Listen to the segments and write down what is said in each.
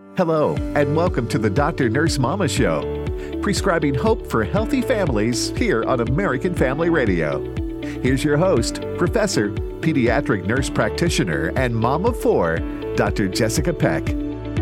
Hello, and welcome to the Dr. Nurse Mama Show, prescribing hope for healthy families here on American Family Radio. Here's your host, Professor, Pediatric Nurse Practitioner, and Mom of Four, Dr. Jessica Peck.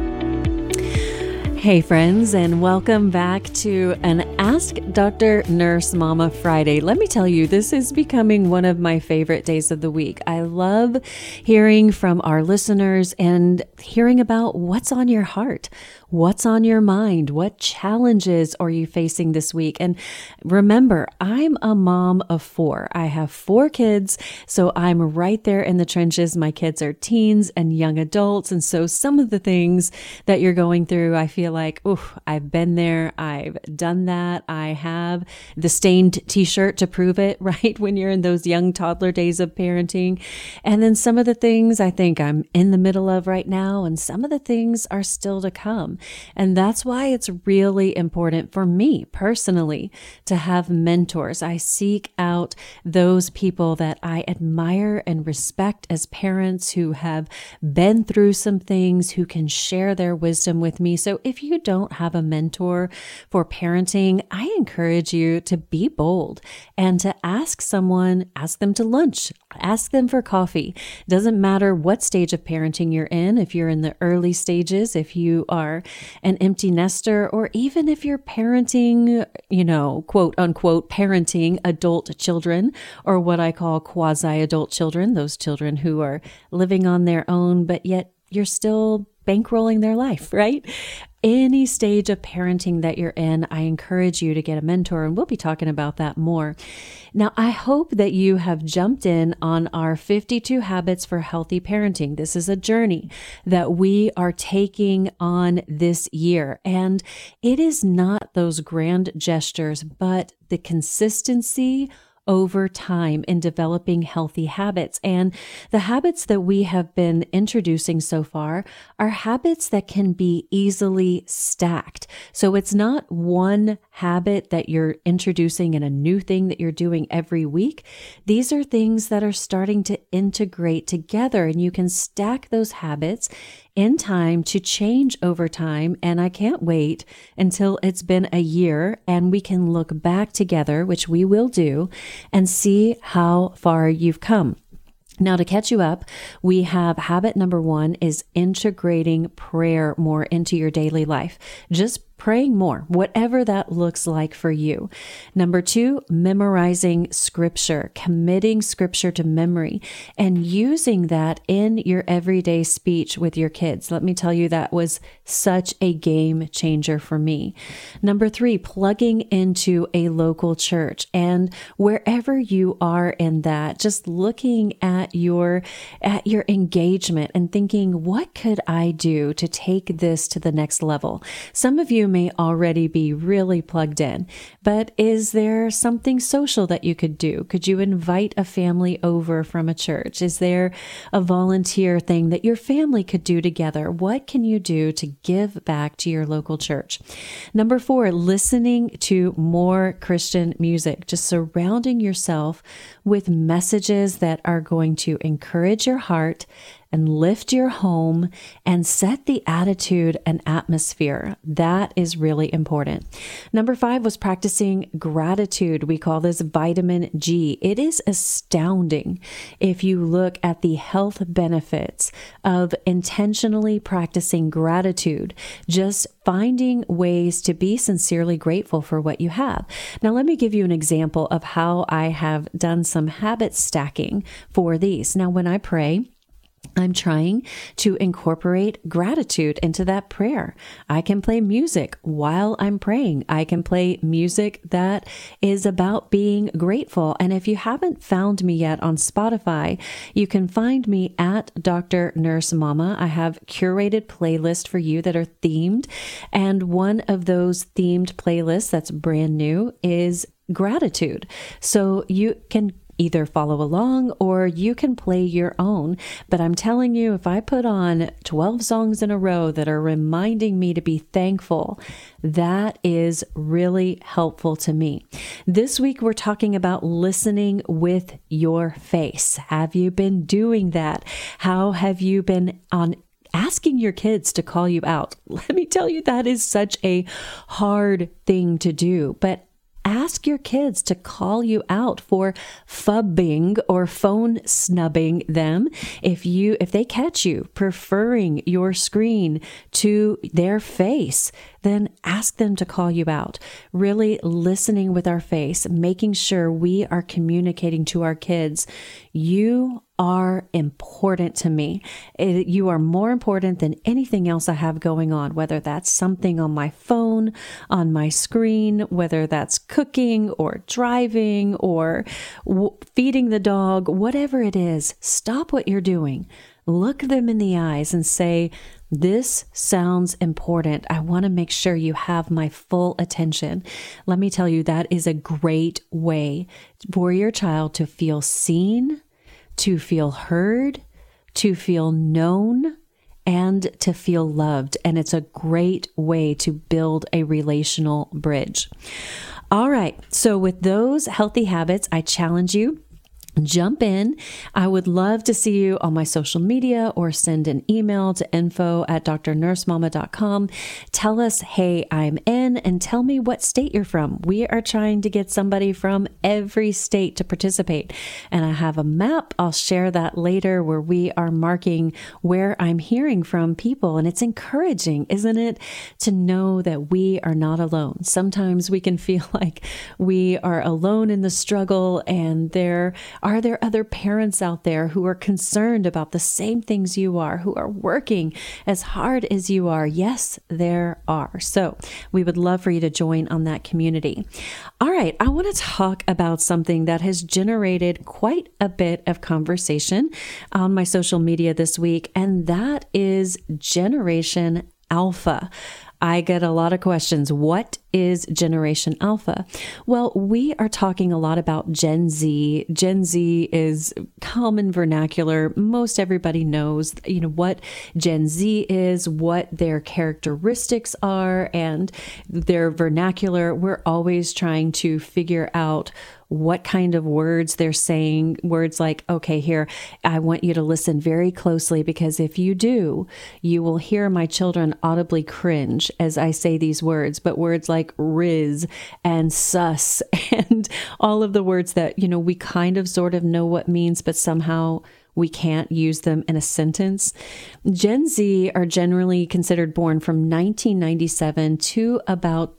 Hey friends, and welcome back to an Ask Dr. Nurse Mama Friday. Let me tell you, this is becoming one of my favorite days of the week. I love hearing from our listeners and hearing about what's on your heart, what's on your mind, what challenges are you facing this week. And remember, I'm a mom of four. I have four kids, so I'm right there in the trenches. My kids are teens and young adults, and so some of the things that you're going through, I feel like, oof, I've been there, I've done that. I have the stained t-shirt to prove it, right? When you're in those young toddler days of parenting. And then some of the things I think I'm in the middle of right now, and some of the things are still to come. And that's why it's really important for me personally to have mentors. I seek out those people that I admire and respect as parents who have been through some things, who can share their wisdom with me. So if you don't have a mentor for parenting, I encourage you to be bold and to ask them to lunch, ask them for coffee. Doesn't matter what stage of parenting you're in, if you're in the early stages, if you are an empty nester, or even if you're parenting, quote unquote, parenting adult children, or what I call quasi-adult children, those children who are living on their own, but yet you're still bankrolling their life, right? Any stage of parenting that you're in, I encourage you to get a mentor, and we'll be talking about that more. Now, I hope that you have jumped in on our 52 Habits for Healthy Parenting. This is a journey that we are taking on this year, and it is not those grand gestures, but the consistency over time in developing healthy habits. And the habits that we have been introducing so far are habits that can be easily stacked. So it's not one habit that you're introducing and a new thing that you're doing every week. These are things that are starting to integrate together, and you can stack those habits in time to change over time. And I can't wait until it's been a year and we can look back together, which we will do, and see how far you've come. Now, to catch you up, we have habit number 1 is integrating prayer more into your daily life. Just praying more, whatever that looks like for you. Number 2, memorizing scripture, committing scripture to memory and using that in your everyday speech with your kids. Let me tell you, that was such a game changer for me. Number 3, plugging into a local church, and wherever you are in that, just looking at your engagement and thinking, what could I do to take this to the next level? Some of you may already be really plugged in, but is there something social that you could do? Could you invite a family over from a church? Is there a volunteer thing that your family could do together? What can you do to give back to your local church? Number 4, listening to more Christian music, just surrounding yourself with messages that are going to encourage your heart and lift your home and set the attitude and atmosphere. That is really important. Number 5 was practicing gratitude. We call this vitamin G. It is astounding if you look at the health benefits of intentionally practicing gratitude, just finding ways to be sincerely grateful for what you have. Now, let me give you an example of how I have done some habit stacking for these. Now, when I pray, I'm trying to incorporate gratitude into that prayer. I can play music while I'm praying. I can play music that is about being grateful. And if you haven't found me yet on Spotify, you can find me at Dr. Nurse Mama. I have curated playlists for you that are themed. And one of those themed playlists that's brand new is gratitude. So you can either follow along or you can play your own. But I'm telling you, if I put on 12 songs in a row that are reminding me to be thankful, that is really helpful to me. This week, we're talking about listening with your face. Have you been doing that? How have you been asking your kids to call you out. Let me tell you, that is such a hard thing to do, but ask your kids to call you out for phubbing or phone snubbing them. If they catch you preferring your screen to their face, then ask them to call you out. Really listening with our face, making sure we are communicating to our kids, you are important to me. You are more important than anything else I have going on, whether that's something on my phone, on my screen, whether that's cooking or driving or feeding the dog, whatever it is. Stop what you're doing. Look them in the eyes and say, this sounds important. I want to make sure you have my full attention. Let me tell you, that is a great way for your child to feel seen, to feel heard, to feel known, and to feel loved. And it's a great way to build a relational bridge. All right. So with those healthy habits, I challenge you, jump in. I would love to see you on my social media or send an email to info@drnursemama.com. Tell us, hey, I'm in, and tell me what state you're from. We are trying to get somebody from every state to participate. And I have a map. I'll share that later where we are marking where I'm hearing from people. And it's encouraging, isn't it, to know that we are not alone. Sometimes we can feel like we are alone in the struggle, and are there other parents out there who are concerned about the same things you are, who are working as hard as you are? Yes, there are. So we would love for you to join on that community. All right, I want to talk about something that has generated quite a bit of conversation on my social media this week, and that is Generation Alpha. I get a lot of questions. What is Generation Alpha? Well, we are talking a lot about Gen Z. Gen Z is common vernacular. Most everybody knows, what Gen Z is, what their characteristics are, and their vernacular. We're always trying to figure out what kind of words they're saying. Words like, okay, here, I want you to listen very closely, because if you do, you will hear my children audibly cringe as I say these words. But words like riz and sus and all of the words that, we kind of sort of know what means, but somehow we can't use them in a sentence. Gen Z are generally considered born from 1997 to about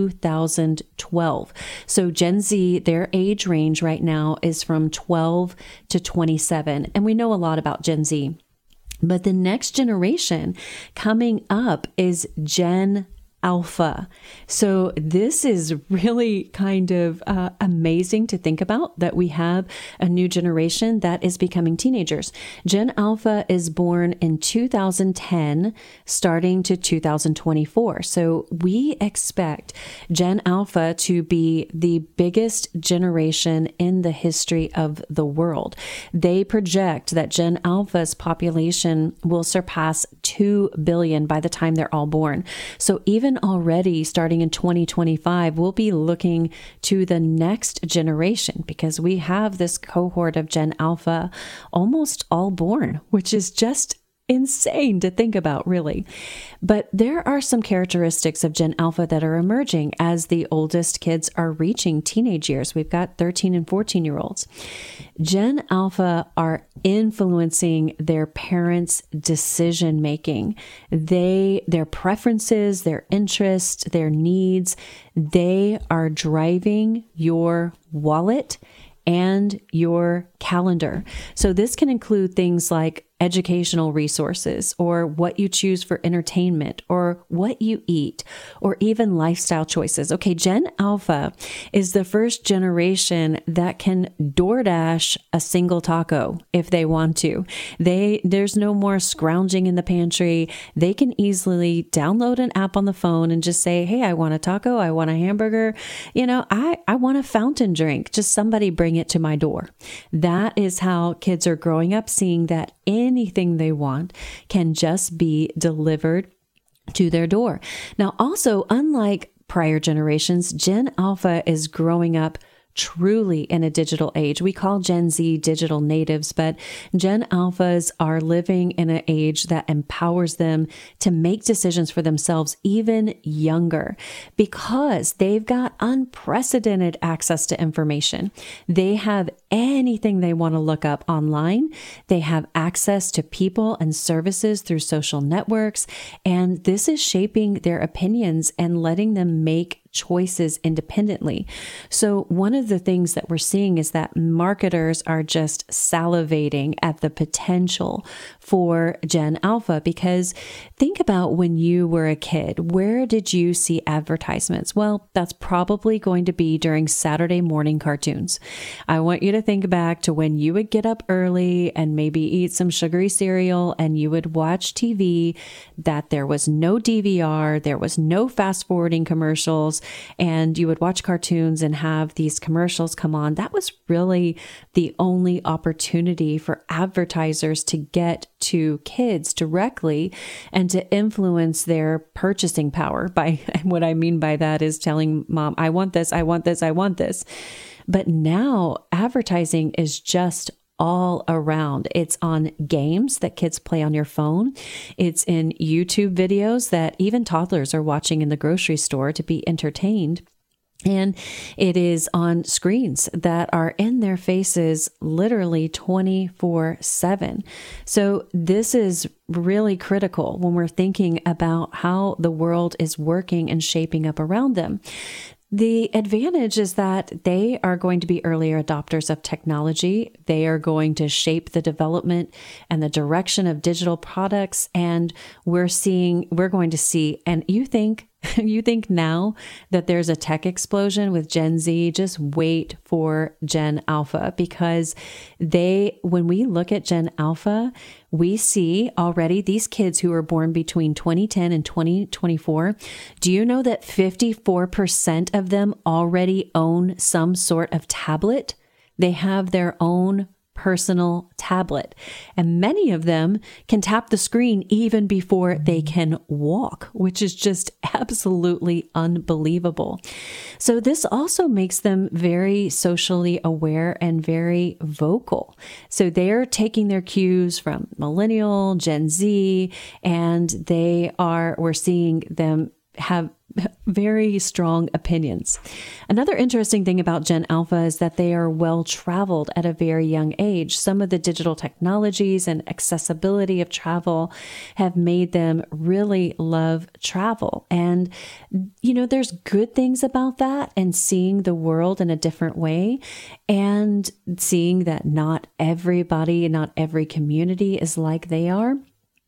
2012. So Gen Z, their age range right now is from 12 to 27. And we know a lot about Gen Z. But the next generation coming up is Gen Alpha. So this is really kind of amazing to think about, that we have a new generation that is becoming teenagers. Gen Alpha is born in 2010, starting to 2024. So we expect Gen Alpha to be the biggest generation in the history of the world. They project that Gen Alpha's population will surpass 2 billion by the time they're all born. So even already starting in 2025, we'll be looking to the next generation, because we have this cohort of Gen Alpha almost all born, which is just insane to think about, really. But there are some characteristics of Gen Alpha that are emerging as the oldest kids are reaching teenage years. We've got 13 and 14-year-olds. Gen Alpha are influencing their parents' decision making. Their preferences, their interests, their needs, they are driving your wallet and your calendar. So this can include things like educational resources, or what you choose for entertainment, or what you eat, or even lifestyle choices. Okay, Gen Alpha is the first generation that can DoorDash a single taco if they want to. There's no more scrounging in the pantry. They can easily download an app on the phone and just say, hey, I want a taco, I want a hamburger, I want a fountain drink, just somebody bring it to my door. That is how kids are growing up, seeing that anything they want can just be delivered to their door. Now, also, unlike prior generations, Gen Alpha is growing up truly in a digital age. We call Gen Z digital natives, but Gen Alphas are living in an age that empowers them to make decisions for themselves even younger because they've got unprecedented access to information. They have anything they want to look up online. They have access to people and services through social networks, and this is shaping their opinions and letting them make choices independently. So one of the things that we're seeing is that marketers are just salivating at the potential for Gen Alpha, because think about when you were a kid, where did you see advertisements? Well, that's probably going to be during Saturday morning cartoons. I want you to think back to when you would get up early and maybe eat some sugary cereal and you would watch TV, that there was no DVR, there was no fast forwarding commercials, and you would watch cartoons and have these commercials come on. That was really the only opportunity for advertisers to get to kids directly and to influence their purchasing power. By what I mean by that is telling mom, I want this, I want this, I want this. But now advertising is just all around. It's on games that kids play on your phone. It's in YouTube videos that even toddlers are watching in the grocery store to be entertained. And it is on screens that are in their faces literally 24/7. So this is really critical when we're thinking about how the world is working and shaping up around them. The advantage is that they are going to be earlier adopters of technology. They are going to shape the development and the direction of digital products. And we're going to see, and you think now that there's a tech explosion with Gen Z, just wait for Gen Alpha, because when we look at Gen Alpha, we see already these kids who were born between 2010 and 2024. Do you know that 54% of them already own some sort of tablet? They have their own personal tablet, and many of them can tap the screen even before they can walk, which is just absolutely unbelievable. So this also makes them very socially aware and very vocal. So they're taking their cues from millennial, Gen Z, and we're seeing them have very strong opinions. Another interesting thing about Gen Alpha is that they are well traveled at a very young age. Some of the digital technologies and accessibility of travel have made them really love travel. And, there's good things about that, and seeing the world in a different way, and seeing that not everybody, not every community is like they are.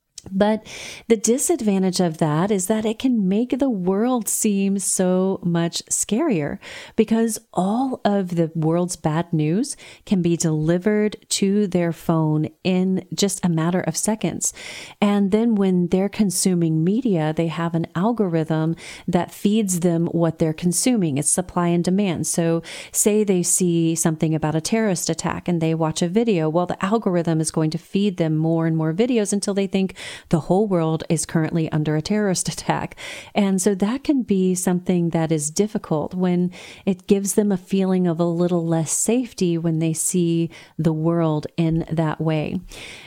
But the disadvantage of that is that it can make the world seem so much scarier, because all of the world's bad news can be delivered to their phone in just a matter of seconds. And then when they're consuming media, they have an algorithm that feeds them what they're consuming. It's supply and demand. So say they see something about a terrorist attack and they watch a video. Well, the algorithm is going to feed them more and more videos until they think the whole world is currently under a terrorist attack. And so that can be something that is difficult when it gives them a feeling of a little less safety when they see the world in that way.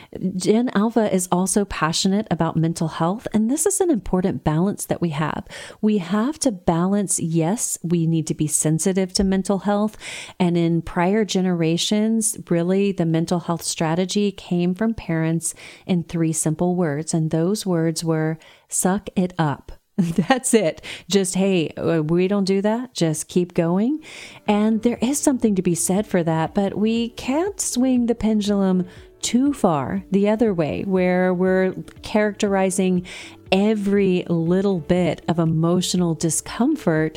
Gen Alpha is also passionate about mental health, and this is an important balance that we have. We have to balance, yes, we need to be sensitive to mental health, and in prior generations, really the mental health strategy came from parents in 3 simple words, and those words were, suck it up. That's it. Just, hey, we don't do that. Just keep going. And there is something to be said for that, but we can't swing the pendulum too far the other way, where we're characterizing every little bit of emotional discomfort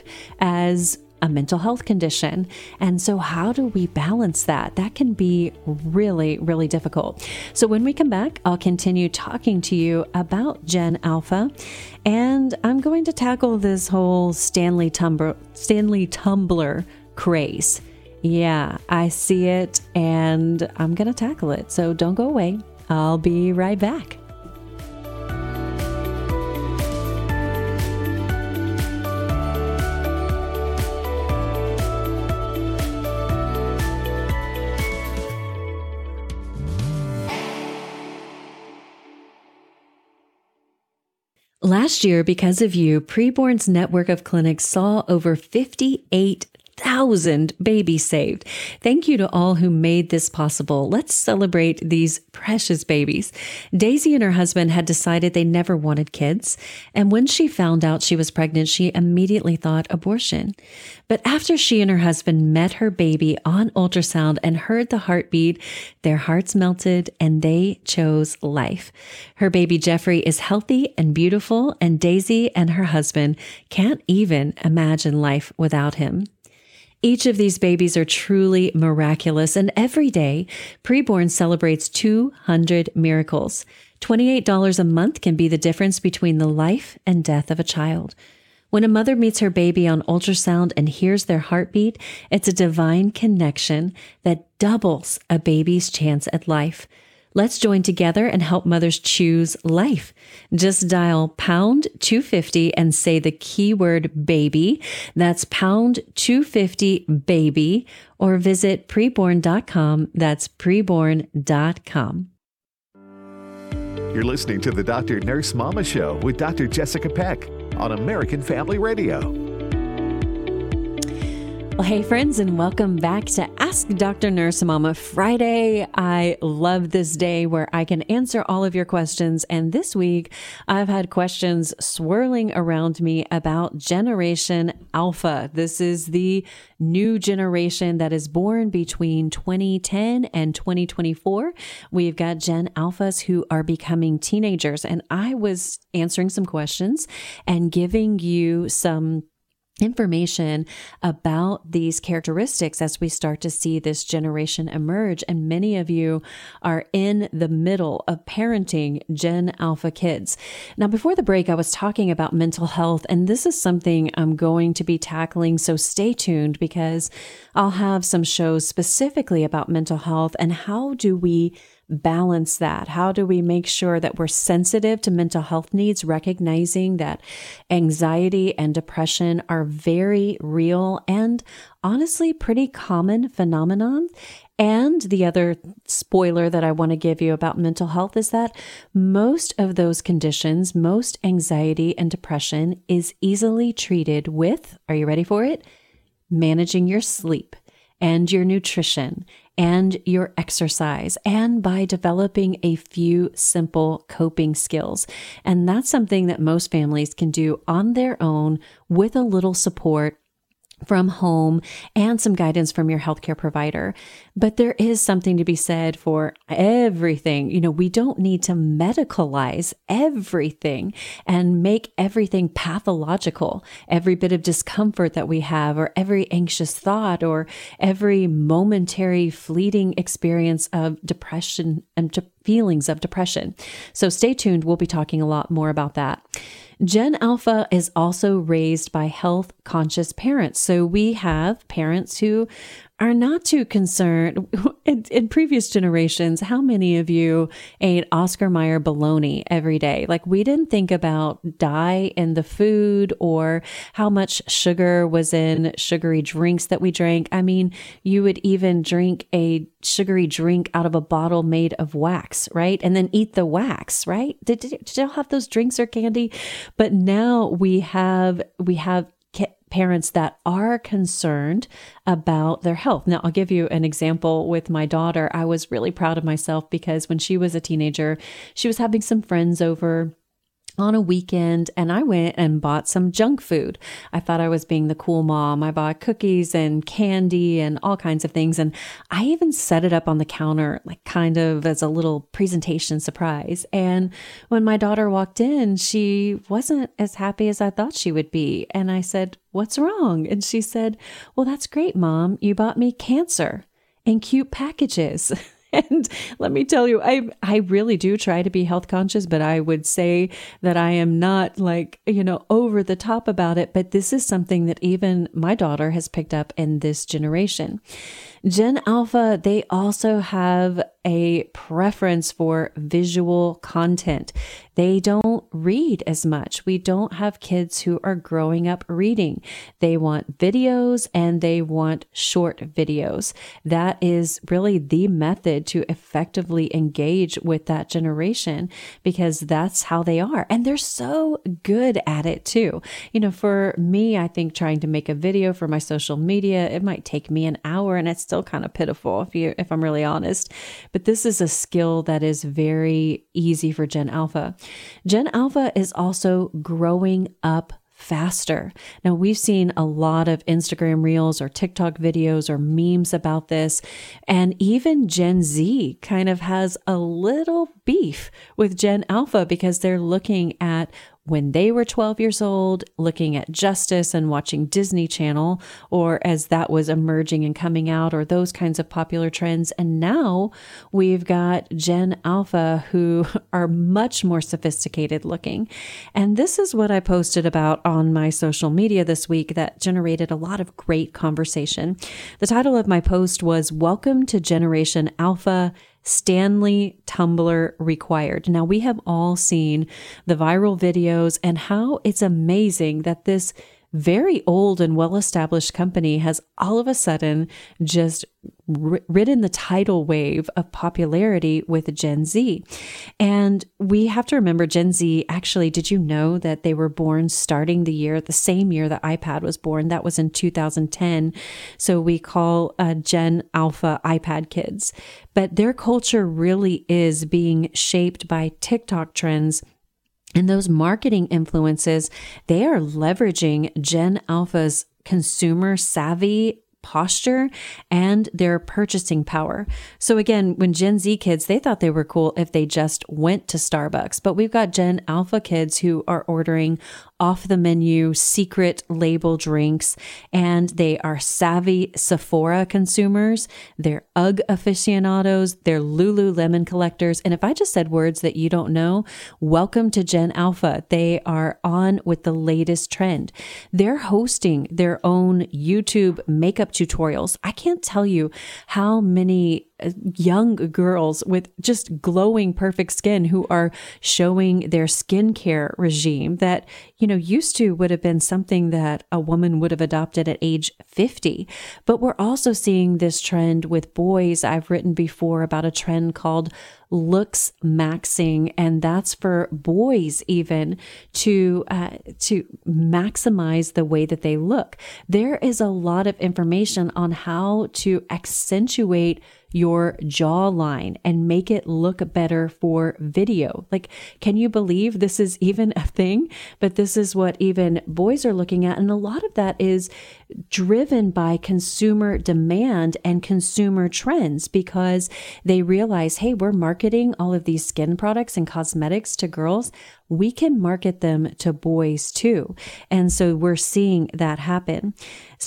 as a mental health condition. And so how do we balance that? That can be really, really difficult. So when we come back, I'll continue talking to you about Gen Alpha, and I'm going to tackle this whole Stanley Tumbler craze. Yeah, I see it, and I'm going to tackle it. So don't go away. I'll be right back. Last year, because of you, Preborn's network of clinics saw over 58,000 babies saved. Thank you to all who made this possible. Let's celebrate these precious babies. Daisy and her husband had decided they never wanted kids, and when she found out she was pregnant, she immediately thought abortion. But after she and her husband met her baby on ultrasound and heard the heartbeat, their hearts melted and they chose life. Her baby Jeffrey is healthy and beautiful, and Daisy and her husband can't even imagine life without him. Each of these babies are truly miraculous, and every day, Preborn celebrates 200 miracles. $28 a month can be the difference between the life and death of a child. When a mother meets her baby on ultrasound and hears their heartbeat, it's a divine connection that doubles a baby's chance at life. Let's join together and help mothers choose life. Just dial pound 250 and say the keyword baby. That's pound 250 baby, or visit preborn.com. That's preborn.com. You're listening to the Dr. Nurse Mama Show with Dr. Jessica Peck on American Family Radio. Well, hey friends, and welcome back to Ask Dr. Nurse Mama Friday. I love this day where I can answer all of your questions. And this week, I've had questions swirling around me about Generation Alpha. This is the new generation that is born between 2010 and 2024. We've got Gen Alphas who are becoming teenagers. And I was answering some questions and giving you some information about these characteristics as we start to see this generation emerge. And many of you are in the middle of parenting Gen Alpha kids. Now, before the break, I was talking about mental health, and this is something I'm going to be tackling. So stay tuned, because I'll have some shows specifically about mental health and how do we balance that? How do we make sure that we're sensitive to mental health needs, recognizing that anxiety and depression are very real and honestly pretty common phenomenon? And the other spoiler that I want to give you about mental health is that most of those conditions, most anxiety and depression, is easily treated with, are you ready for it? Managing your sleep and your nutrition and your exercise, and by developing a few simple coping skills. And that's something that most families can do on their own with a little support from home and some guidance from your healthcare provider. But there is something to be said for everything. You know, we don't need to medicalize everything and make everything pathological. Every bit of discomfort that we have, or every anxious thought, or every momentary fleeting experience of depression and feelings of depression. So stay tuned. We'll be talking a lot more about that. Gen Alpha is also raised by health-conscious parents. So we have parents who are not too concerned. In previous generations, how many of you ate Oscar Mayer bologna every day? Like, we didn't think about dye in the food or how much sugar was in sugary drinks that we drank. I mean, you would even drink a sugary drink out of a bottle made of wax, right? And then eat the wax, right? Did y'all have those drinks or candy? But now we have parents that are concerned about their health. Now, I'll give you an example with my daughter. I was really proud of myself because when she was a teenager, she was having some friends over on a weekend, and I went and bought some junk food. I thought I was being the cool mom. I bought cookies and candy and all kinds of things. And I even set it up on the counter, like kind of as a little presentation surprise. And when my daughter walked in, she wasn't as happy as I thought she would be. And I said, "What's wrong?" And she said, "Well, that's great, Mom. You bought me cancer in cute packages." And let me tell you, I really do try to be health conscious, but I would say that I am not over the top about it. But this is something that even my daughter has picked up in this generation. Gen Alpha, they also have a preference for visual content. They don't read as much. We don't have kids who are growing up reading. They want videos and they want short videos. That is really the method to effectively engage with that generation because that's how they are. And they're so good at it too. For me, I think trying to make a video for my social media, it might take me an hour and it's still kind of pitiful if I'm really honest. But this is a skill that is very easy for Gen Alpha. Gen Alpha is also growing up faster. Now, we've seen a lot of Instagram reels or TikTok videos or memes about this. And even Gen Z kind of has a little beef with Gen Alpha because they're looking at when they were 12 years old, looking at Justice and watching Disney Channel, or as that was emerging and coming out, or those kinds of popular trends. And now we've got Gen Alpha who are much more sophisticated looking. And this is what I posted about on my social media this week that generated a lot of great conversation. The title of my post was "Welcome to Generation Alpha, Stanley Tumbler Required." Now, we have all seen the viral videos and how it's amazing that this very old and well-established company has all of a sudden just ridden the tidal wave of popularity with Gen Z. And we have to remember Gen Z, actually, did you know that they were born starting the same year that iPad was born? That was in 2010. So we call Gen Alpha iPad kids. But their culture really is being shaped by TikTok trends. And those marketing influences, they are leveraging Gen Alpha's consumer savvy posture and their purchasing power. So again, when Gen Z kids, they thought they were cool if they just went to Starbucks, but we've got Gen Alpha kids who are ordering off the menu secret label drinks, and they are savvy Sephora consumers. They're UGG aficionados. They're Lululemon collectors. And if I just said words that you don't know, welcome to Gen Alpha. They are on with the latest trend. They're hosting their own YouTube makeup tutorials. I can't tell you how many young girls with just glowing perfect skin who are showing their skincare regime that, used to would have been something that a woman would have adopted at age 50. But we're also seeing this trend with boys. I've written before about a trend called looks maxing, and that's for boys even to maximize the way that they look. There is a lot of information on how to accentuate your jawline and make it look better for video. Like, can you believe this is even a thing? But this is what even boys are looking at. And a lot of that is driven by consumer demand and consumer trends because they realize, hey, we're marketing all of these skin products and cosmetics to girls. We can market them to boys too. And so we're seeing that happen.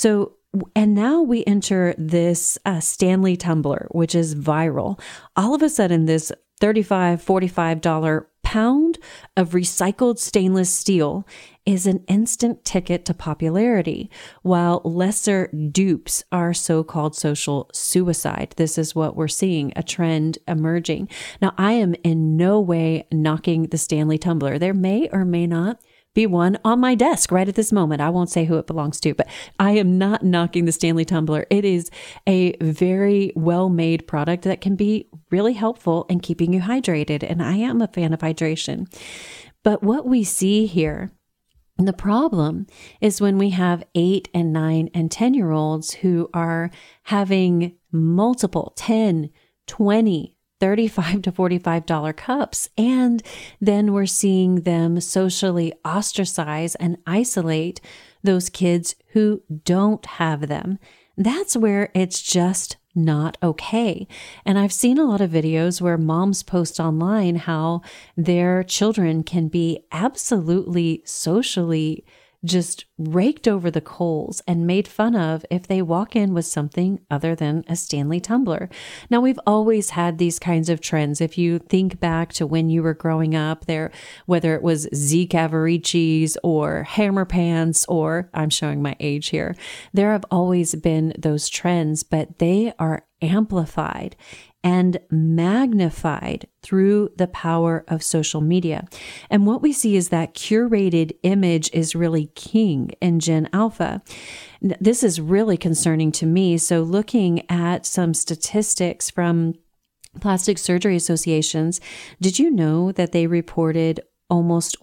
And now we enter this Stanley tumbler, which is viral. All of a sudden, this $35, $45 pound of recycled stainless steel is an instant ticket to popularity, while lesser dupes are so-called social suicide. This is what we're seeing, a trend emerging. Now, I am in no way knocking the Stanley tumbler. There may or may not be one on my desk right at this moment. I won't say who it belongs to, but I am not knocking the Stanley tumbler. It is a very well-made product that can be really helpful in keeping you hydrated. And I am a fan of hydration. But what we see here, the problem is when we have 8 and 9 and 10-year-olds who are having multiple 10, 20, $35 to $45 cups. And then we're seeing them socially ostracize and isolate those kids who don't have them. That's where it's just not okay. And I've seen a lot of videos where moms post online how their children can be absolutely socially just raked over the coals and made fun of if they walk in with something other than a Stanley tumbler. Now, we've always had these kinds of trends. If you think back to when you were growing up there, whether it was Zeke Avericis or Hammer Pants, or I'm showing my age here, there have always been those trends, but they are amplified and magnified through the power of social media. And what we see is that curated image is really king in Gen Alpha. This is really concerning to me. So looking at some statistics from Plastic Surgery Associations, did you know that they reported almost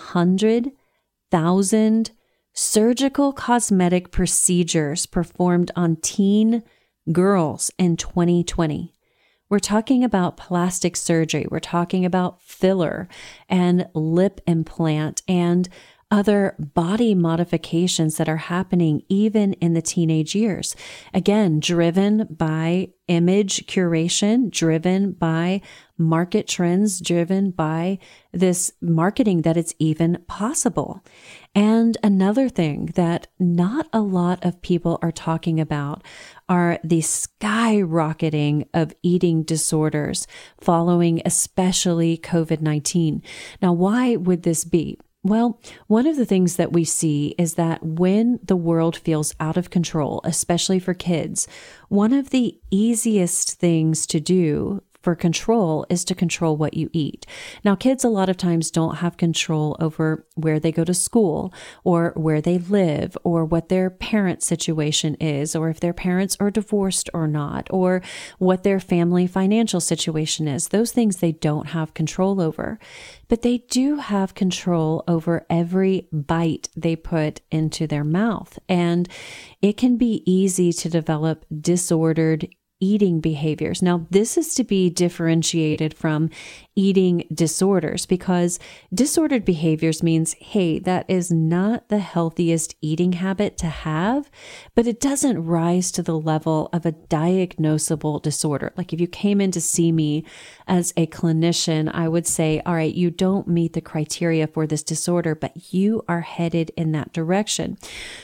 100,000 surgical cosmetic procedures performed on teen girls in 2020? We're talking about plastic surgery. We're talking about filler and lip implant and other body modifications that are happening even in the teenage years. Again, driven by image curation, driven by market trends, driven by this marketing that it's even possible. And another thing that not a lot of people are talking about are the skyrocketing of eating disorders following especially COVID-19. Now, why would this be? Well, one of the things that we see is that when the world feels out of control, especially for kids, one of the easiest things to do for control is to control what you eat. Now, kids a lot of times don't have control over where they go to school or where they live or what their parent situation is, or if their parents are divorced or not, or what their family financial situation is. Those things they don't have control over. But they do have control over every bite they put into their mouth. And it can be easy to develop disordered eating behaviors. Now, this is to be differentiated from eating disorders, because disordered behaviors means, hey, that is not the healthiest eating habit to have, but it doesn't rise to the level of a diagnosable disorder. Like if you came in to see me as a clinician, I would say, all right, you don't meet the criteria for this disorder, but you are headed in that direction.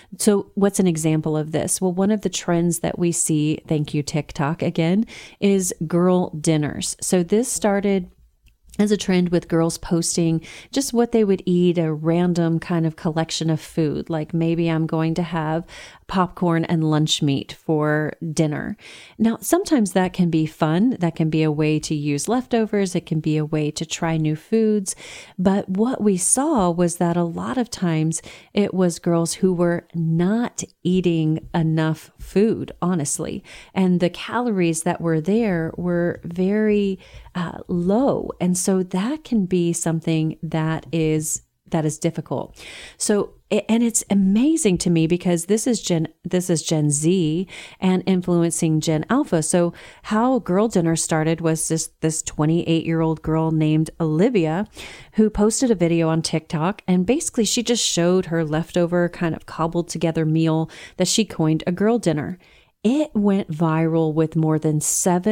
So what's an example of this? Well, one of the trends that we see, thank you, TikTok again, is girl dinners. So this started as a trend with girls posting just what they would eat, a random kind of collection of food. Like maybe I'm going to have popcorn and lunch meat for dinner. Now, sometimes that can be fun. That can be a way to use leftovers. It can be a way to try new foods. But what we saw was that a lot of times it was girls who were not eating enough food, honestly. And the calories that were there were very low. And so that can be something that is difficult. So, and it's amazing to me because this is Gen Z and influencing Gen Alpha. So how Girl Dinner started was this 28-year-old girl named Olivia who posted a video on TikTok, and basically she just showed her leftover kind of cobbled together meal that she coined a girl dinner. It went viral with more than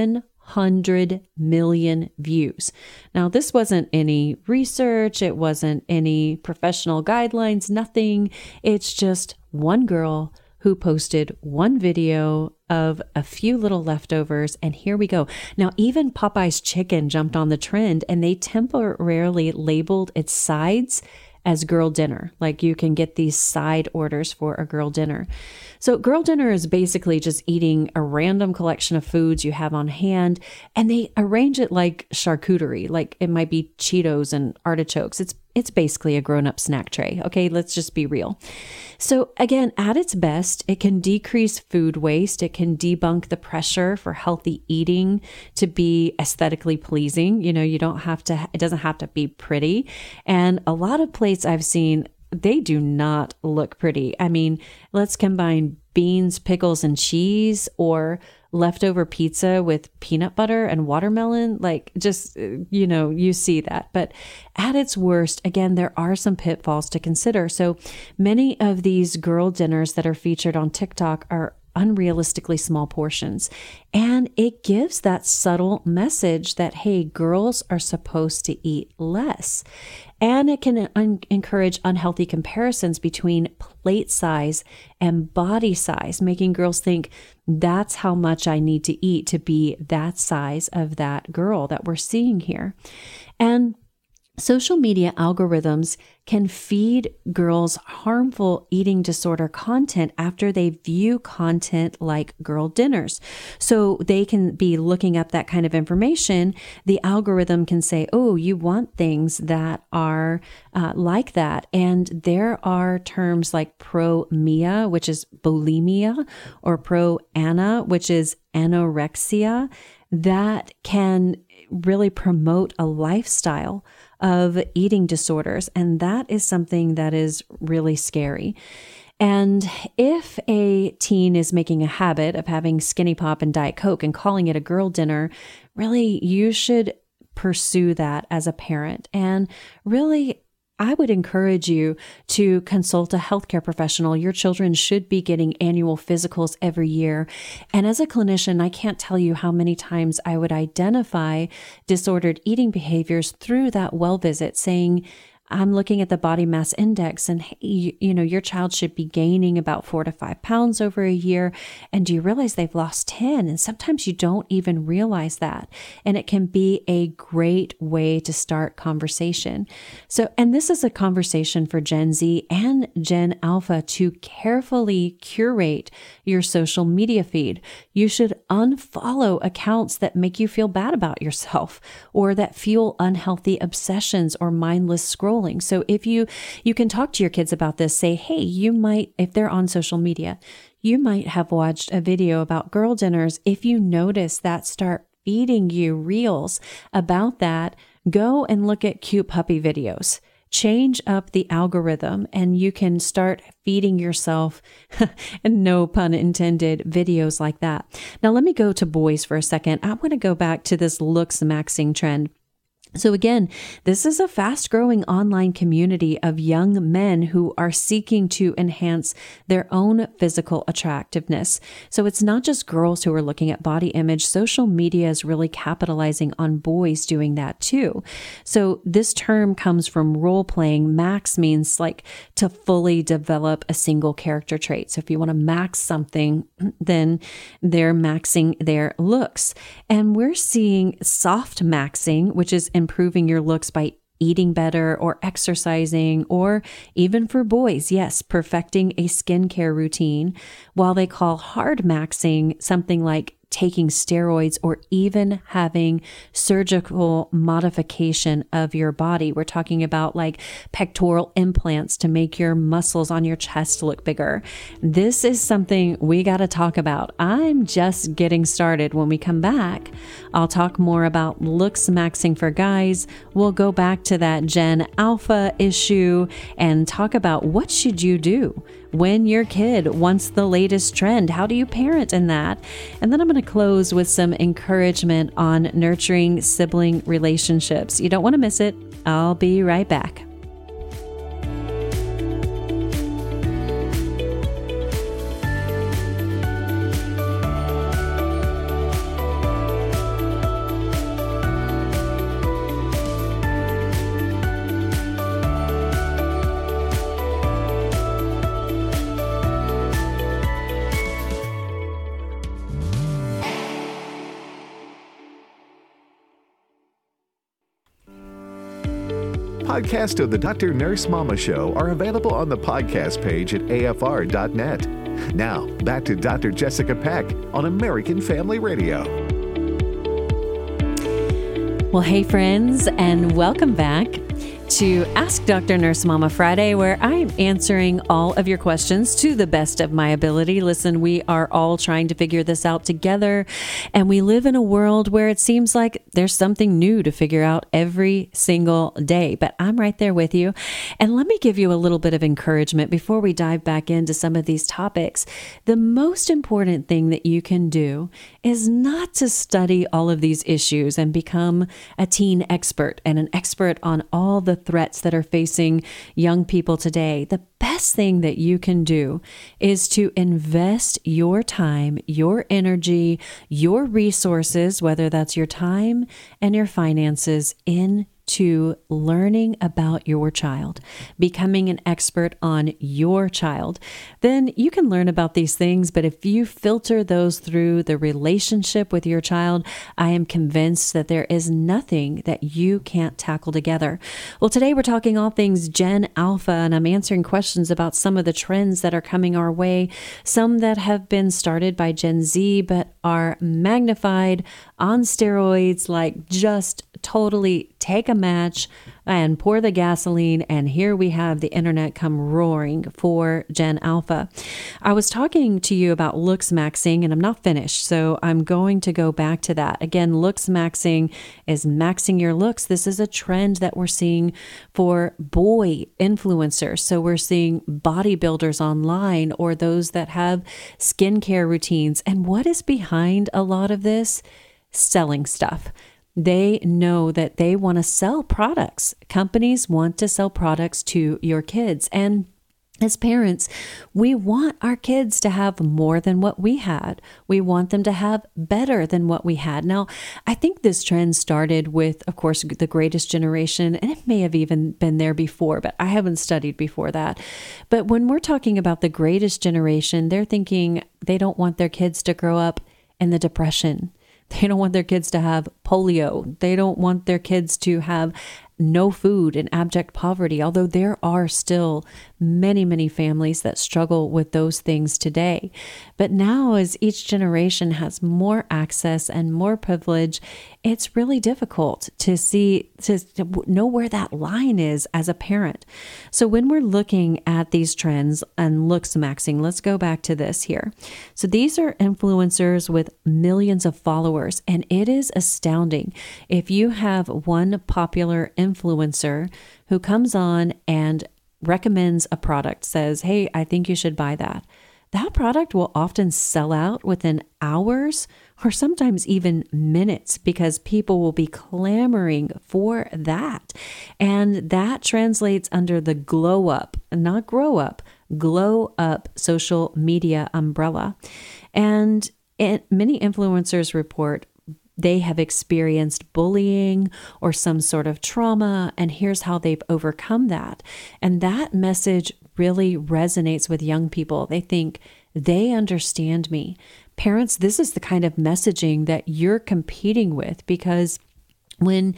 700 million views. Now, this wasn't any research. It wasn't any professional guidelines, nothing. It's just one girl who posted one video of a few little leftovers, and here we go. Now, even Popeye's Chicken jumped on the trend, and they temporarily labeled its sides as girl dinner. Like you can get these side orders for a girl dinner. So girl dinner is basically just eating a random collection of foods you have on hand, and they arrange it like charcuterie, like it might be Cheetos and artichokes. It's basically a grown-up snack tray. Okay, let's just be real. So again, at its best, it can decrease food waste. It can debunk the pressure for healthy eating to be aesthetically pleasing. You know, it doesn't have to be pretty. And a lot of plates I've seen, they do not look pretty. I mean, let's combine beans, pickles, and cheese, or leftover pizza with peanut butter and watermelon. Like just, you see that. But at its worst, again, there are some pitfalls to consider. So many of these girl dinners that are featured on TikTok are unrealistically small portions. And it gives that subtle message that, hey, girls are supposed to eat less. And it can encourage unhealthy comparisons between plate size and body size, making girls think that's how much I need to eat to be that size of that girl that we're seeing here. And Social media algorithms can feed girls harmful eating disorder content after they view content like girl dinners. So they can be looking up that kind of information. The algorithm can say, oh, you want things that are like that. And there are terms like pro-mia, which is bulimia, or pro-ana, which is anorexia, that can really promote a lifestyle of eating disorders. And that is something that is really scary. And if a teen is making a habit of having Skinny Pop and Diet Coke and calling it a girl dinner, really, you should pursue that as a parent. And really, I would encourage you to consult a healthcare professional. Your children should be getting annual physicals every year. And as a clinician, I can't tell you how many times I would identify disordered eating behaviors through that well visit, saying, I'm looking at the body mass index and, hey, your child should be gaining about 4 to 5 pounds over a year. And do you realize they've lost 10? And sometimes you don't even realize that. And it can be a great way to start conversation. So, and this is a conversation for Gen Z and Gen Alpha to carefully curate your social media feed. You should unfollow accounts that make you feel bad about yourself or that fuel unhealthy obsessions or mindless scrolling. So if you can talk to your kids about this, say, hey, you might, if they're on social media, you might have watched a video about girl dinners. If you notice that start feeding you reels about that, go and look at cute puppy videos. Change up the algorithm and you can start feeding yourself, and no pun intended, videos like that. Now let me go to boys for a second. I want to go back to this looks maxing trend. So again, this is a fast-growing online community of young men who are seeking to enhance their own physical attractiveness. So it's not just girls who are looking at body image. Social media is really capitalizing on boys doing that too. So this term comes from role-playing. Max means like to fully develop a single character trait. So if you want to max something, then they're maxing their looks. And we're seeing soft maxing, which is improving your looks by eating better or exercising, or even for boys, yes, perfecting a skincare routine, while they call hard maxing something like taking steroids or even having surgical modification of your body. We're talking about like pectoral implants to make your muscles on your chest look bigger. This is something we got to talk about. I'm just getting started. When we come back, I'll talk more about looks maxing for guys. We'll go back to that Gen Alpha issue and talk about what should you do when your kid wants the latest trend. How do you parent in that? And then I'm going to close with some encouragement on nurturing sibling relationships. You don't want to miss it. I'll be right back. Podcasts of the Dr. Nurse Mama Show are available on the podcast page at afr.net. Now, back to Dr. Jessica Peck on American Family Radio. Well, hey friends, and welcome back to Ask Dr. Nurse Mama Friday, where I'm answering all of your questions to the best of my ability. Listen, we are all trying to figure this out together, and we live in a world where it seems like there's something new to figure out every single day, but I'm right there with you. And let me give you a little bit of encouragement before we dive back into some of these topics. The most important thing that you can do is not to study all of these issues and become a teen expert and an expert on all the threats that are facing young people today. The best thing that you can do is to invest your time, your energy, your resources, whether that's your time and your finances, in to learning about your child, becoming an expert on your child, then you can learn about these things. But if you filter those through the relationship with your child, I am convinced that there is nothing that you can't tackle together. Well, today we're talking all things Gen Alpha, and I'm answering questions about some of the trends that are coming our way, some that have been started by Gen Z, but are magnified on steroids, like just totally take a match and pour the gasoline, and here we have the internet come roaring for Gen Alpha. I was talking to you about looks maxing, and I'm not finished, so I'm going to go back to that. Again, looks maxing is maxing your looks. This is a trend that we're seeing for boy influencers. So we're seeing bodybuilders online or those that have skincare routines. And what is behind a lot of this? Selling stuff. They know that they want to sell products. Companies want to sell products to your kids. And as parents, we want our kids to have more than what we had. We want them to have better than what we had. Now, I think this trend started with, of course, the Greatest Generation, and it may have even been there before, but I haven't studied before that. But when we're talking about the Greatest Generation, they're thinking they don't want their kids to grow up in the Depression. They don't want their kids to have polio. They don't want their kids to have no food and abject poverty, although there are still many, many families that struggle with those things today. But now, as each generation has more access and more privilege, it's really difficult to know where that line is as a parent. So when we're looking at these trends and looks maxing, let's go back to this here. So these are influencers with millions of followers, and it is astounding. If you have one popular influencer who comes on and recommends a product, says, hey, I think you should buy that. That product will often sell out within hours or sometimes even minutes because people will be clamoring for that. And that translates under the glow up, not grow up, glow up social media umbrella. And many influencers report they have experienced bullying or some sort of trauma, and here's how they've overcome that. And that message really resonates with young people. They think they understand me. Parents, this is the kind of messaging that you're competing with, because when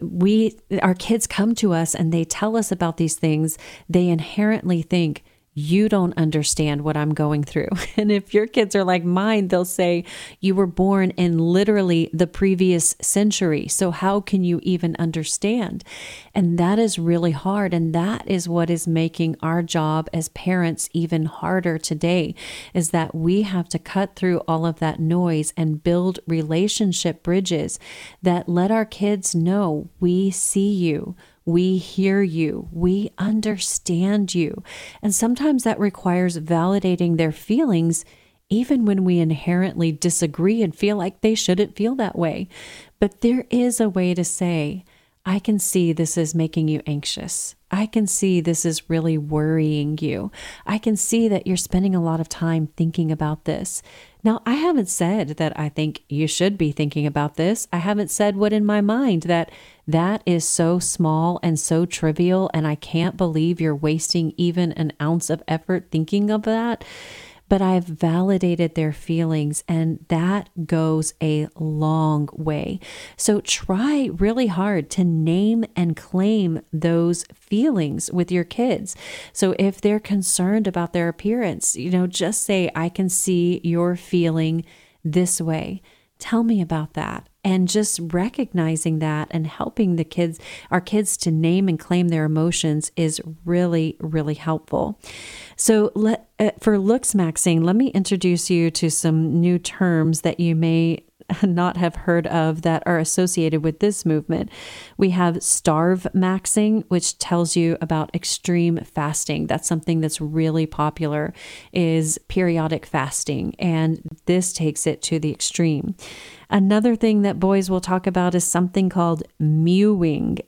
our kids come to us and they tell us about these things, they inherently think, you don't understand what I'm going through. And if your kids are like mine, they'll say, you were born in literally the previous century. So how can you even understand? And that is really hard. And that is what is making our job as parents even harder today, is that we have to cut through all of that noise and build relationship bridges that let our kids know we see you. We hear you. We understand you. And sometimes that requires validating their feelings, even when we inherently disagree and feel like they shouldn't feel that way. But there is a way to say, I can see this is making you anxious. I can see this is really worrying you. I can see that you're spending a lot of time thinking about this. Now, I haven't said that I think you should be thinking about this. I haven't said what in my mind that is so small and so trivial, and I can't believe you're wasting even an ounce of effort thinking of that. But I've validated their feelings, and that goes a long way. So try really hard to name and claim those feelings with your kids. So if they're concerned about their appearance, just say, I can see you're feeling this way. Tell me about that. And just recognizing that and helping our kids to name and claim their emotions is really, really helpful. So for looks maxing, let me introduce you to some new terms that you may not have heard of that are associated with this movement. We have starve maxing, which tells you about extreme fasting. That's something that's really popular, is periodic fasting, and this takes it to the extreme. Another thing that boys will talk about is something called mewing,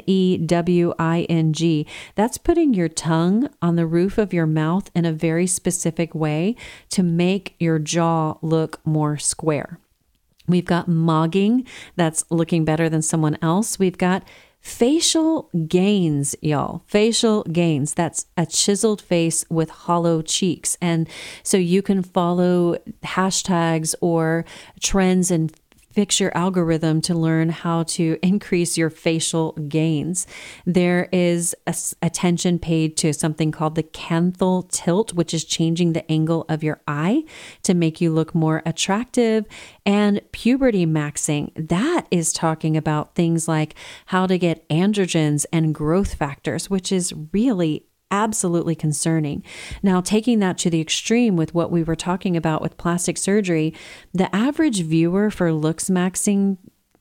MEWING. That's putting your tongue on the roof of your mouth in a very specific way to make your jaw look more square. We've got mogging, that's looking better than someone else. We've got Facial gains, y'all. Facial gains. That's a chiseled face with hollow cheeks. And so you can follow hashtags or trends and fix your algorithm to learn how to increase your facial gains. There is attention paid to something called the canthal tilt, which is changing the angle of your eye to make you look more attractive. And puberty maxing, that is talking about things like how to get androgens and growth factors, which is really absolutely concerning. Now, taking that to the extreme with what we were talking about with plastic surgery, the average viewer for looks maxing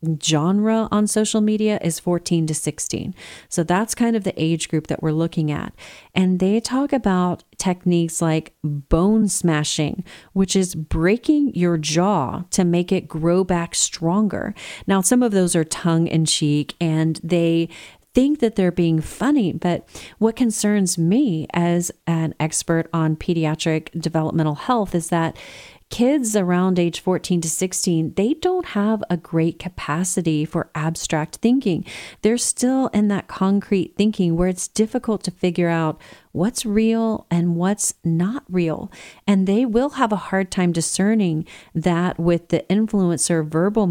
genre on social media is 14 to 16. So that's kind of the age group that we're looking at. And they talk about techniques like bone smashing, which is breaking your jaw to make it grow back stronger. Now, some of those are tongue in cheek and they think that they're being funny, but what concerns me as an expert on pediatric developmental health is that kids around age 14 to 16, they don't have a great capacity for abstract thinking. They're still in that concrete thinking where it's difficult to figure out what's real and what's not real. And they will have a hard time discerning that with the influencer verbal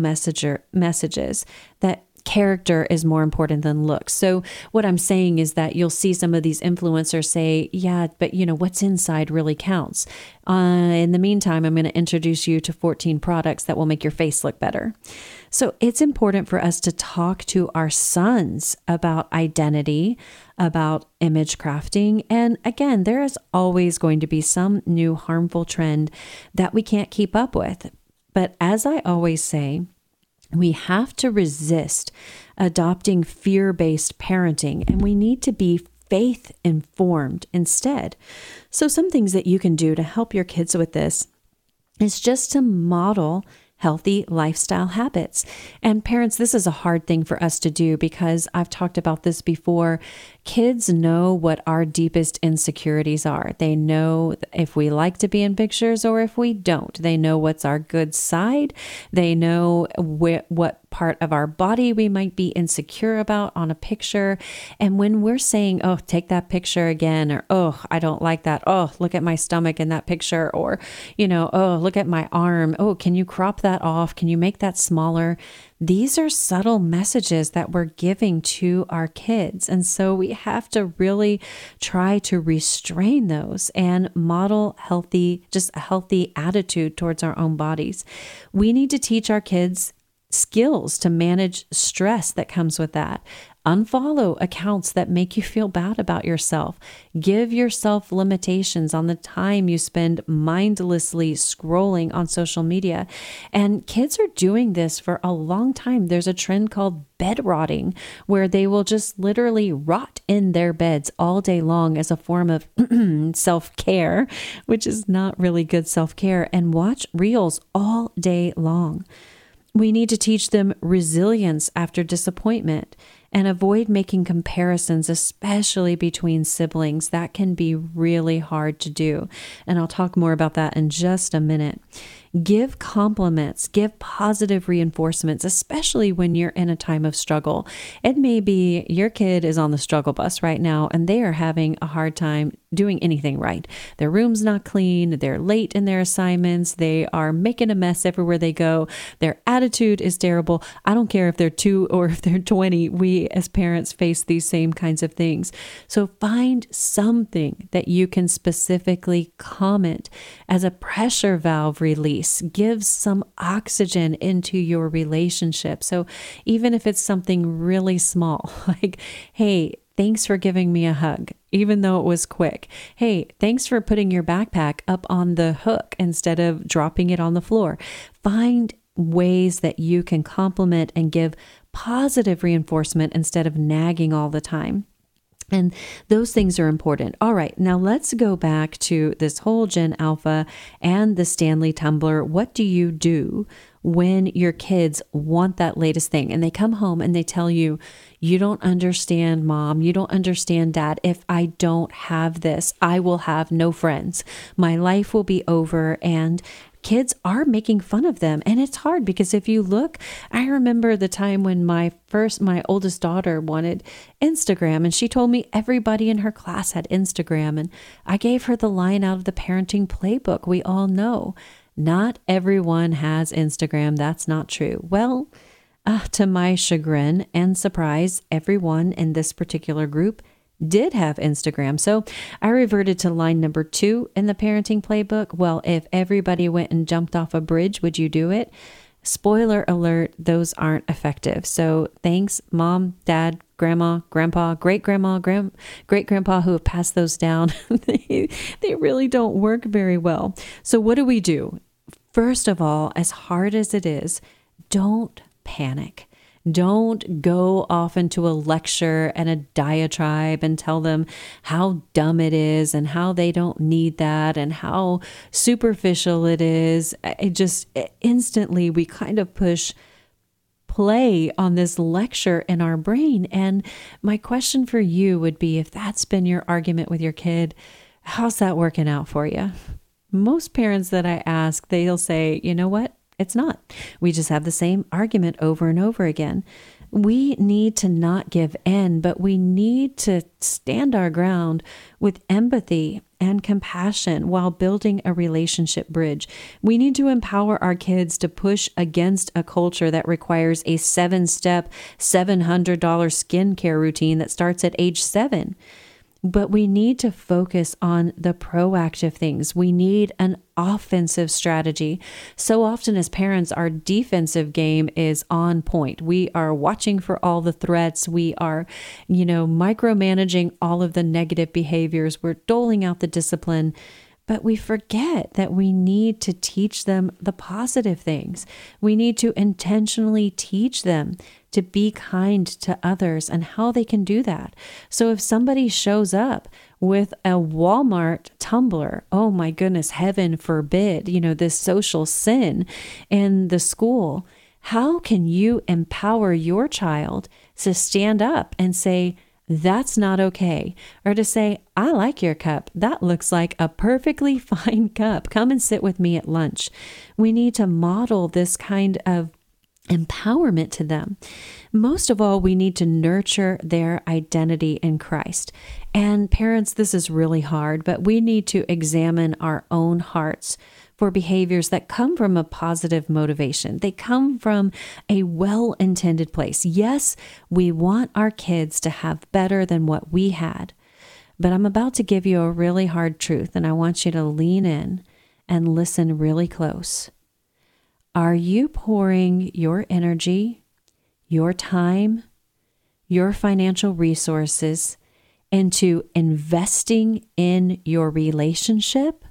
messages that character is more important than looks. So what I'm saying is that you'll see some of these influencers say, yeah, but what's inside really counts. In the meantime, I'm going to introduce you to 14 products that will make your face look better. So it's important for us to talk to our sons about identity, about image crafting. And again, there is always going to be some new harmful trend that we can't keep up with. But as I always say, we have to resist adopting fear-based parenting, and we need to be faith-informed instead. So some things that you can do to help your kids with this is just to model healthy lifestyle habits. And parents, this is a hard thing for us to do because I've talked about this before. Kids know what our deepest insecurities are. They know if we like to be in pictures or if we don't. They know what's our good side. They know what part of our body we might be insecure about on a picture. And when we're saying, oh, take that picture again, or, oh, I don't like that. Oh, look at my stomach in that picture. Or, oh, look at my arm. Oh, can you crop that off? Can you make that smaller? These are subtle messages that we're giving to our kids. And so we have to really try to restrain those and model just a healthy attitude towards our own bodies. We need to teach our kids skills to manage stress that comes with that. Unfollow accounts that make you feel bad about yourself. Give yourself limitations on the time you spend mindlessly scrolling on social media. And kids are doing this for a long time. There's a trend called bed rotting, where they will just literally rot in their beds all day long as a form of self-care, which is not really good self-care, and watch reels all day long. We need to teach them resilience after disappointment and avoid making comparisons, especially between siblings. That can be really hard to do. And I'll talk more about that in just a minute. Give compliments, give positive reinforcements, especially when you're in a time of struggle. It may be your kid is on the struggle bus right now and they are having a hard time doing anything right. Their room's not clean, they're late in their assignments, they are making a mess everywhere they go, their attitude is terrible. I don't care if they're 2 or if they're 20, we as parents face these same kinds of things. So find something that you can specifically comment as a pressure valve release. Give some oxygen into your relationship. So even if it's something really small, like, hey, thanks for giving me a hug, even though it was quick. Hey, thanks for putting your backpack up on the hook instead of dropping it on the floor. Find ways that you can compliment and give positive reinforcement instead of nagging all the time. And those things are important. All right, now let's go back to this whole Gen Alpha and the Stanley Tumbler. What do you do when your kids want that latest thing and they come home and they tell you, you don't understand, Mom, you don't understand, Dad. If I don't have this, I will have no friends. My life will be over. And kids are making fun of them. And it's hard because if you look, I remember the time when my oldest daughter wanted Instagram, and she told me everybody in her class had Instagram. And I gave her the line out of the parenting playbook. We all know not everyone has Instagram. That's not true. Well, to my chagrin and surprise, everyone in this particular group did have Instagram. So I reverted to line number 2 in the parenting playbook. Well, if everybody went and jumped off a bridge, would you do it? Spoiler alert, those aren't effective. So thanks, Mom, Dad, Grandma, Grandpa, Great-Grandma, Great-Grandpa who have passed those down. They really don't work very well. So what do? First of all, as hard as it is, don't panic. Don't go off into a lecture and a diatribe and tell them how dumb it is and how they don't need that and how superficial it is. Instantly we kind of push play on this lecture in our brain. And my question for you would be, if that's been your argument with your kid, how's that working out for you? Most parents that I ask, they'll say, you know what? It's not. We just have the same argument over and over again. We need to not give in, but we need to stand our ground with empathy and compassion while building a relationship bridge. We need to empower our kids to push against a culture that requires a 7-step, $700 skincare routine that starts at age 7. But we need to focus on the proactive things. We need an offensive strategy. So often as parents, our defensive game is on point. We are watching for all the threats. We are, micromanaging all of the negative behaviors. We're doling out the discipline. But we forget that we need to teach them the positive things. We need to intentionally teach them to be kind to others and how they can do that. So if somebody shows up with a Walmart tumbler, oh my goodness, heaven forbid, this social sin in the school, how can you empower your child to stand up and say, that's not okay? Or to say, I like your cup. That looks like a perfectly fine cup. Come and sit with me at lunch. We need to model this kind of empowerment to them. Most of all, we need to nurture their identity in Christ. And parents, this is really hard, but we need to examine our own hearts for behaviors that come from a positive motivation. They come from a well-intended place. Yes, we want our kids to have better than what we had, but I'm about to give you a really hard truth, and I want you to lean in and listen really close. Are you pouring your energy, your time, your financial resources into investing in your relationship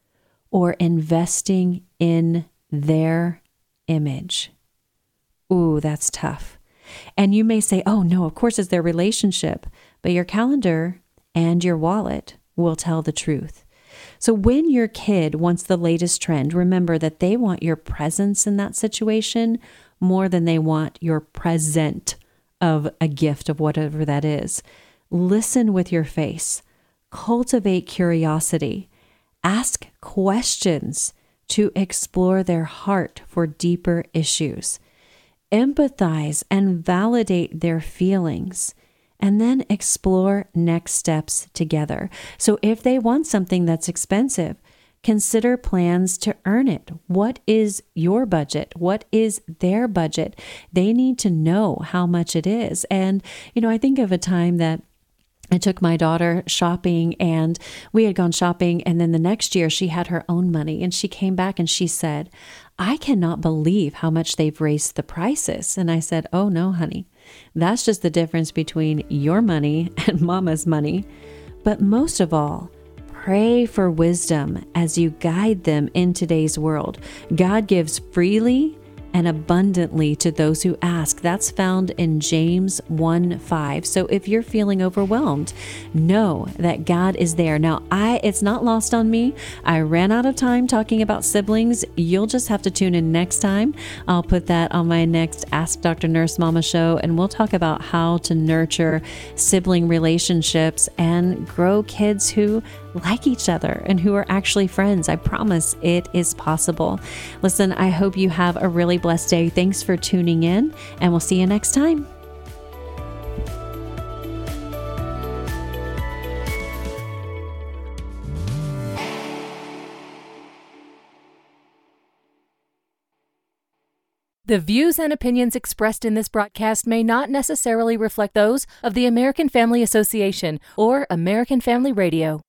or investing in their image? Ooh, that's tough. And you may say, oh no, of course it's their relationship, but your calendar and your wallet will tell the truth. So when your kid wants the latest trend, remember that they want your presence in that situation more than they want your present of a gift of whatever that is. Listen with your face. Cultivate curiosity. Ask questions to explore their heart for deeper issues. Empathize and validate their feelings. And then explore next steps together. So if they want something that's expensive, consider plans to earn it. What is your budget? What is their budget? They need to know how much it is. And, I think of a time that I took my daughter shopping, and we had gone shopping, and then the next year she had her own money, and she came back and she said, I cannot believe how much they've raised the prices. And I said, oh no, honey, that's just the difference between your money and mama's money. But most of all, pray for wisdom as you guide them in today's world. God gives freely and abundantly to those who ask. That's found in James 1:5. So if you're feeling overwhelmed, know that God is there. Now, it's not lost on me. I ran out of time talking about siblings. You'll just have to tune in next time. I'll put that on my next Ask Dr. Nurse Mama show, and we'll talk about how to nurture sibling relationships and grow kids who like each other and who are actually friends. I promise it is possible. Listen, I hope you have a really blessed day. Thanks for tuning in, and we'll see you next time. The views and opinions expressed in this broadcast may not necessarily reflect those of the American Family Association or American Family Radio.